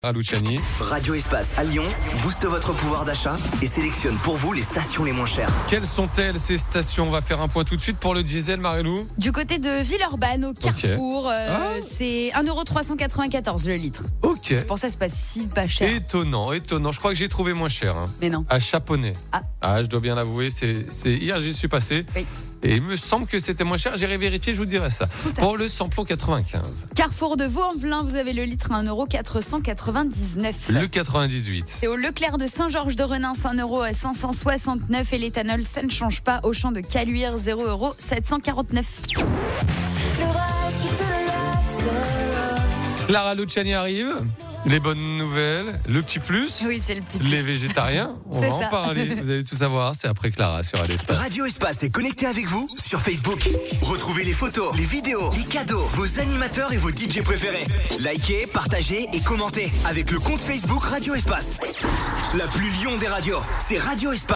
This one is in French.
À Luciani. Radio Espace à Lyon booste votre pouvoir d'achat et sélectionne pour vous les stations les moins chères. Quelles sont-elles ces stations? On va faire un point tout de suite pour le diesel, Marilou. Du côté de Villeurbanne, au Carrefour, c'est 1,394 € le litre. Ok. C'est pour ça que c'est pas si pas cher. Étonnant. Je crois que j'ai trouvé moins cher. Mais non. À Chaponnet. Ah, je dois bien l'avouer, c'est hier j'y suis passé. Oui. Et il me semble que c'était moins cher. J'irai vérifier, je vous dirai ça. Pour le samplon 95. Carrefour de Vaux-en-Velin, vous avez le litre à 1,499 €. Le 98. Et au Leclerc de Saint-Georges de Renins, 1,569 € et l'éthanol, ça ne change pas. Au champ de Caluire, 0,749 €. Clara Luciani arrive. Les bonnes nouvelles, le petit plus. Oui, c'est le petit plus. Les végétariens, on va en parler. Vous allez tout savoir, c'est après Clara sur Radio Espace. Radio Espace est connecté avec vous sur Facebook. Retrouvez les photos, les vidéos, les cadeaux, vos animateurs et vos DJ préférés. Likez, partagez et commentez avec le compte Facebook Radio Espace. La plus Lyon des radios, c'est Radio Espace.